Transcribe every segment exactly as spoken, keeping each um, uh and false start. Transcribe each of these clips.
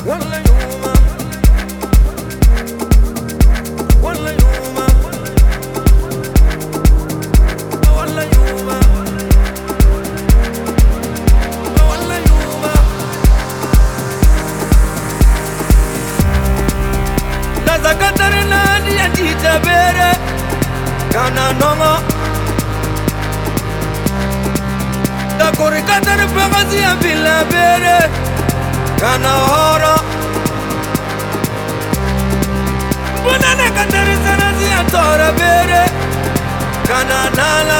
Kana nongo da korikata ne pagazi ya bila bere kana horo bunane katari sanazi ya tora bere kana nala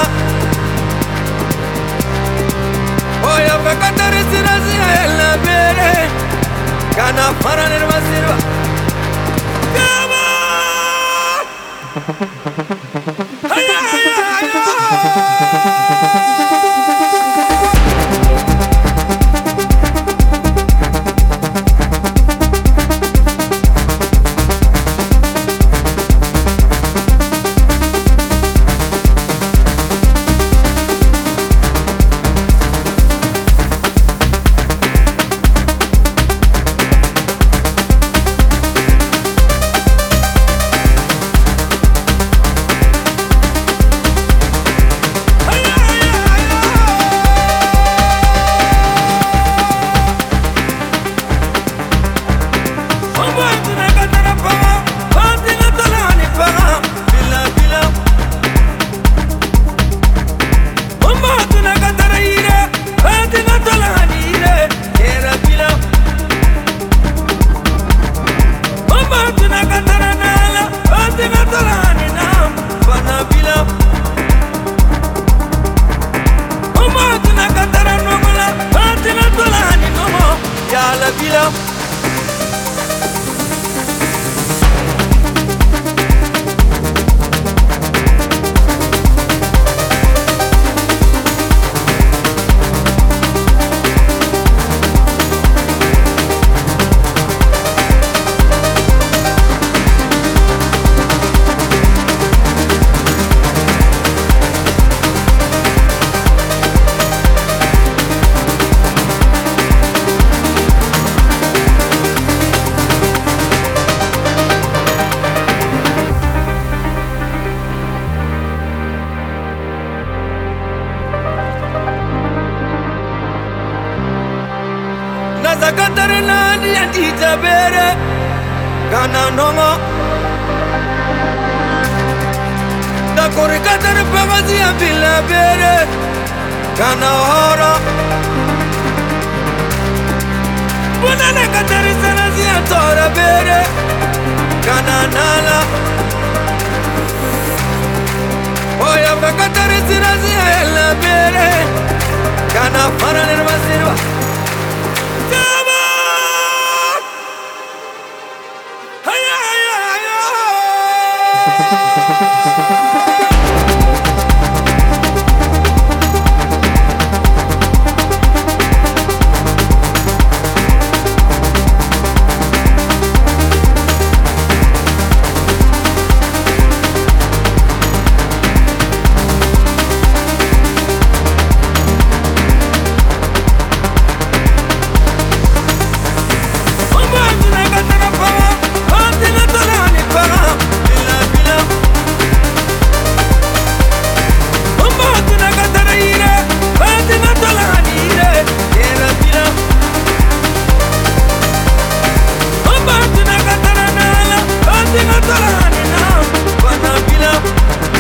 oya katari sanazi ya ela bere kana fara nerva sirva kama Zakatare nani antita bere kana nongo da korikatare pagazi ya bila bere kana horo bunane katari sanazi ya tora bere kana nala oya katari sanazi ya ela bere kana fara nerva sirva Bila